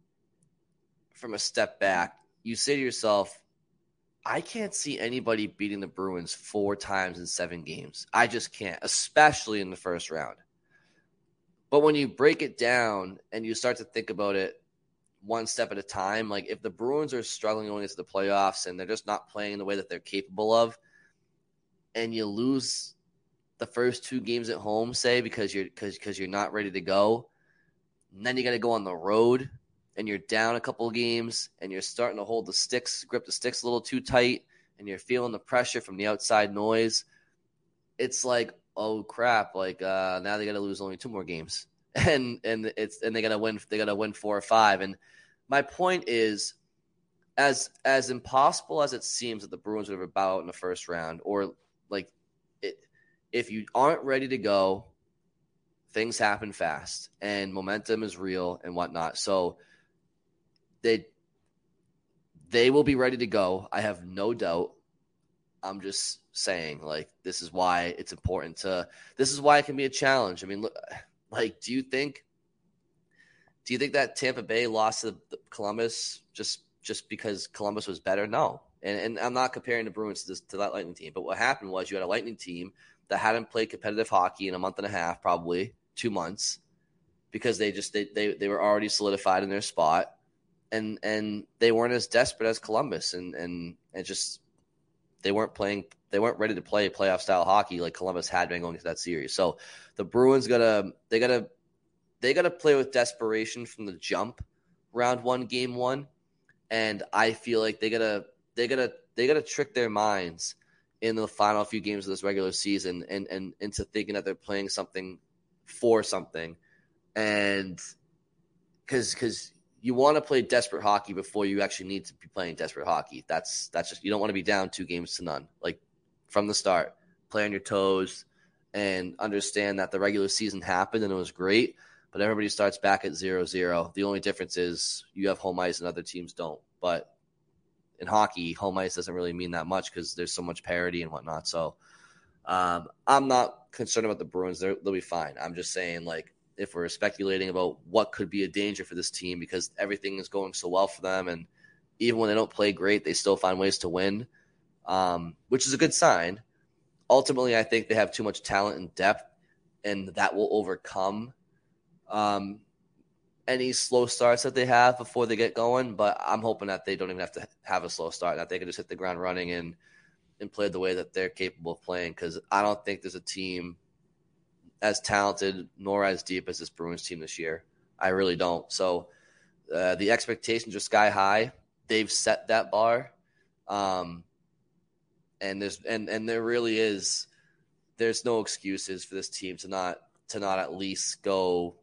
from a step back, you say to yourself, I can't see anybody beating the Bruins four times in seven games. I just can't, especially in the first round. But when you break it down and you start to think about it one step at a time, like if the Bruins are struggling going into the playoffs and they're just not playing the way that they're capable of, and you lose the first two games at home, say, because you're because because you're not ready to go, and then you got to go on the road and you're down a couple of games and you're starting to hold the sticks, grip the sticks a little too tight, and you're feeling the pressure from the outside noise. It's like, oh crap, like uh, now they got to lose only two more games, and and it's and they got to win. They got to win four or five. And my point is, as as impossible as it seems that the Bruins would have bow out in the first round, or like it, if you aren't ready to go, things happen fast, and momentum is real and whatnot. So they they will be ready to go. I have no doubt. I'm just saying, like, this is why it's important to, this is why it can be a challenge. I mean, look, like, do you think, do you think that Tampa Bay lost to Columbus just, just because Columbus was better? No. And and I'm not comparing the Bruins to, this, to that Lightning team, but what happened was you had a Lightning team that hadn't played competitive hockey in a month and a half, probably two months, because they just, they, they, they were already solidified in their spot, and, and they weren't as desperate as Columbus, and, and, and just, They weren't playing. They weren't ready to play playoff style hockey like Columbus had been going into that series. So the Bruins gotta they gotta they gotta play with desperation from the jump, round one, game one, and I feel like they gotta they gotta they gotta trick their minds in the final few games of this regular season and and into thinking that they're playing something for something, and because because. You want to play desperate hockey before you actually need to be playing desperate hockey. That's that's just, you don't want to be down two games to none. Like, from the start, play on your toes and understand that the regular season happened and it was great, but everybody starts back at zero zero. The only difference is you have home ice and other teams don't. But in hockey, home ice doesn't really mean that much because there's so much parity and whatnot. So um, I'm not concerned about the Bruins. They're, they'll be fine. I'm just saying, like, if we're speculating about what could be a danger for this team, because everything is going so well for them, and even when they don't play great, they still find ways to win, um, which is a good sign. Ultimately, I think they have too much talent and depth, and that will overcome um, any slow starts that they have before they get going. But I'm hoping that they don't even have to have a slow start, that they can just hit the ground running and, and play the way that they're capable of playing, because I don't think there's a team as talented nor as deep as this Bruins team this year. I really don't. So uh, the expectations are sky high. They've set that bar. Um, and there's, and, and there really is, there's no excuses for this team to not, to not at least go,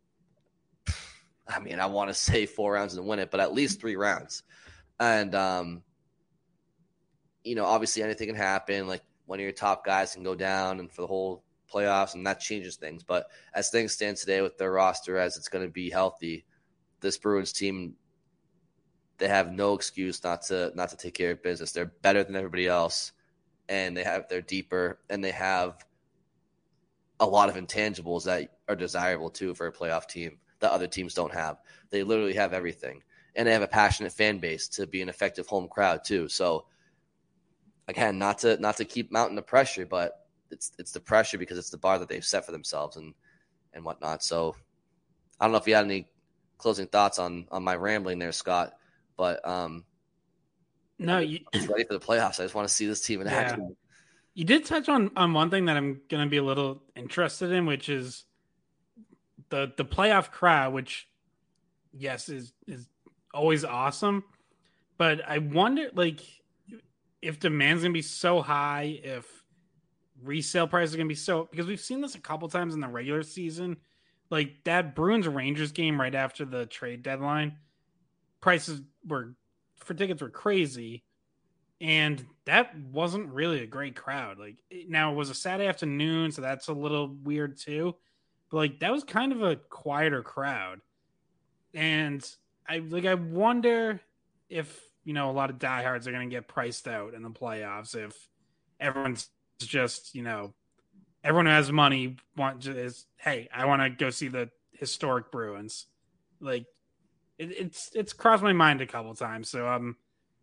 I mean, I want to say four rounds and win it, but at least three rounds. And, um, you know, obviously anything can happen. Like, one of your top guys can go down and for the whole playoffs, and that changes things. But as things stand today with their roster as it's going to be healthy, this Bruins team, they have no excuse not to not to take care of business. They're better than everybody else, and they have they're deeper, and they have a lot of intangibles that are desirable too for a playoff team that other teams don't have. They literally have everything, and they have a passionate fan base to be an effective home crowd too. So again, not to not to keep mounting the pressure, but it's it's the pressure because it's the bar that they've set for themselves and and whatnot. So I don't know if you had any closing thoughts on on my rambling there, Scott, but um, no, you, I'm just ready for the playoffs. I just want to see this team in yeah. action. You did touch on, on one thing that I'm going to be a little interested in, which is the the playoff crowd, which, yes, is is always awesome. But I wonder, like, if demand's going to be so high, if resale prices are going to be so – because we've seen this a couple times in the regular season. Like, that Bruins-Rangers game right after the trade deadline, prices were – for tickets were crazy. And that wasn't really a great crowd. Like, now it was a Saturday afternoon, so that's a little weird too. But like, that was kind of a quieter crowd. And I like, I wonder if, you know, a lot of diehards are going to get priced out in the playoffs if everyone's just, you know, everyone who has money want is, hey, I want to go see the historic Bruins. Like, it, it's it's crossed my mind a couple times. So um.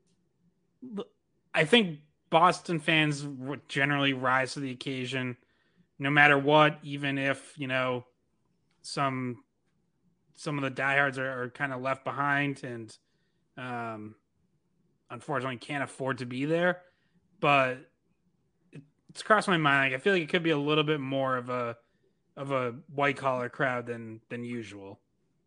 I think Boston fans would generally rise to the occasion no matter what, even if, you know, some some of the diehards are, are kind of left behind and um, unfortunately can't afford to be there. But it, it's crossed my mind. Like, I feel like it could be a little bit more of a of a white collar crowd than than usual.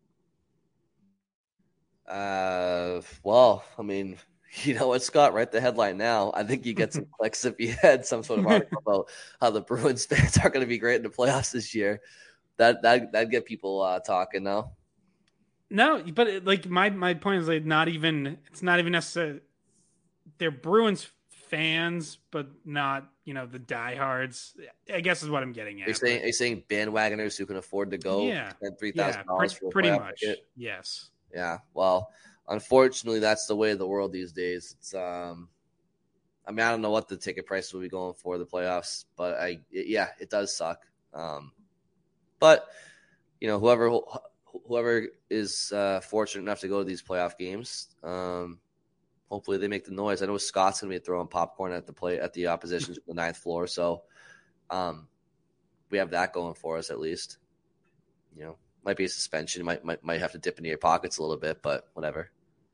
Uh, well, I mean, you know what, Scott? Write the headline now. I think you get some clicks if you had some sort of article about how the Bruins fans are going to be great in the playoffs this year. That that that'd get people uh, talking now. No, but it, like my my point is like not even it's not even necessarily they're Bruins fans, but not, you know, the diehards. I guess is what I'm getting at. Are you saying, are you saying bandwagoners who can afford to go yeah, spend three thousand yeah, dollars pretty, for a pretty playoff much. ticket? Yes. Yeah. Well, unfortunately, that's the way of the world these days. It's um, I mean, I don't know what the ticket price will be going for the playoffs, but I it, yeah, it does suck. Um, but you know, whoever whoever is uh, fortunate enough to go to these playoff games, um, hopefully they make the noise. I know Scott's gonna be throwing popcorn at the play at the opposition from the ninth floor, so um, we have that going for us at least. You know, might be a suspension. Might might might have to dip into your pockets a little bit, but whatever.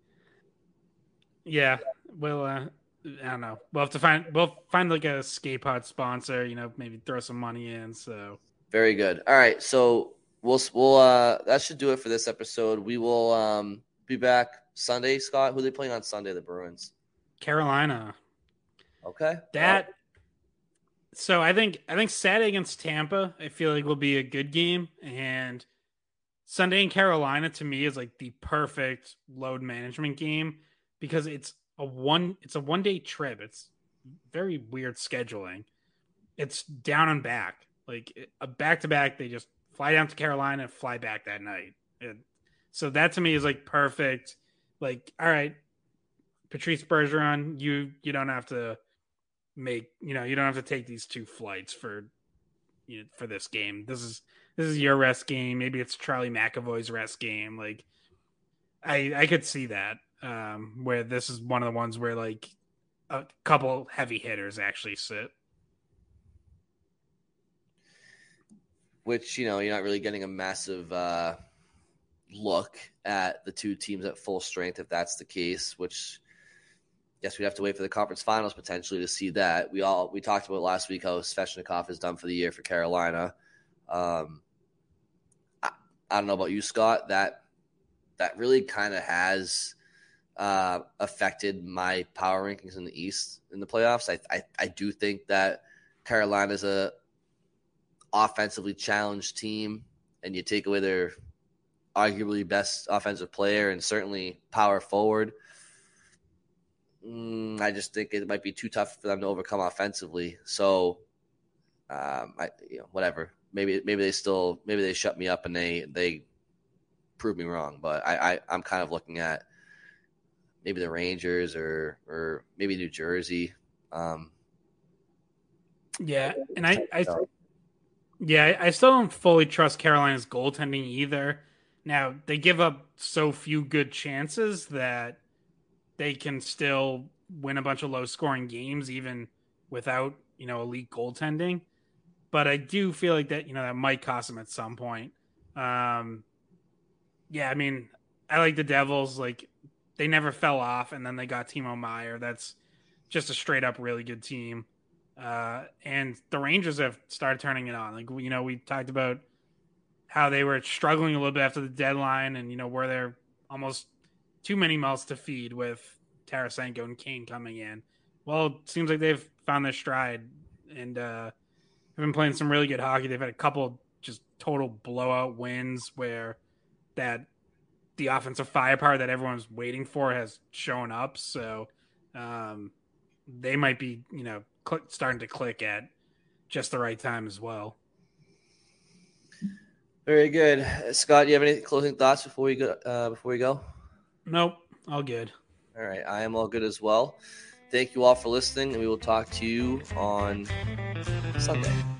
Yeah, well, uh, I don't know. We'll have to find we'll find like a skate pod sponsor. You know, maybe throw some money in. So very good. All right, so we'll we'll uh, that should do it for this episode. We will um, be back Sunday. Scott, who are they playing on Sunday? The Bruins. Carolina. Okay. That. Well, so I think I think Saturday against Tampa, I feel like will be a good game, and Sunday in Carolina to me is like the perfect load management game because it's a one it's a one day trip. It's very weird scheduling. It's down and back, like a back to back. They just fly down to Carolina and fly back that night. And so that to me is like perfect. Like, all right, Patrice Bergeron, you you don't have to make you know you don't have to take these two flights for you know, for this game. This is this is your rest game. Maybe it's Charlie McAvoy's rest game. Like, I I could see that um, where this is one of the ones where like a couple heavy hitters actually sit. Which, you know, you're not really getting a massive uh, look at the two teams at full strength if that's the case, which I guess we'd have to wait for the conference finals potentially to see that. We all we talked about last week how Svechnikov is done for the year for Carolina. Um, I, I don't know about you, Scott. That that really kind of has uh, affected my power rankings in the East in the playoffs. I I, I do think that Carolina is a offensively challenged team, and you take away their arguably best offensive player and certainly power forward. Mm, I just think it might be too tough for them to overcome offensively. So, um, I you know whatever. Maybe maybe they still maybe they shut me up and they they prove me wrong. But I, I I'm kind of looking at maybe the Rangers or or maybe New Jersey. Um, yeah, and I I Yeah, I, I still don't fully trust Carolina's goaltending either. Now, they give up so few good chances that they can still win a bunch of low-scoring games even without, you know, elite goaltending. But I do feel like that, you know, that might cost them at some point. Um, yeah, I mean, I like the Devils. Like, they never fell off, and then they got Timo Meier. That's just a straight-up really good team. Uh, and the Rangers have started turning it on. Like, you know, we talked about how they were struggling a little bit after the deadline, and, you know, where they're almost too many mouths to feed with Tarasenko and Kane coming in. Well, it seems like they've found their stride and uh, have been playing some really good hockey. They've had a couple just total blowout wins where that the offensive firepower that everyone's waiting for has shown up. So um, they might be, you know, cl- starting to click at just the right time as well. Very good. Scott, do you have any closing thoughts before we go? Uh, before we go? Nope. All good. All right. I am all good as well. Thank you all for listening, and we will talk to you on Sunday.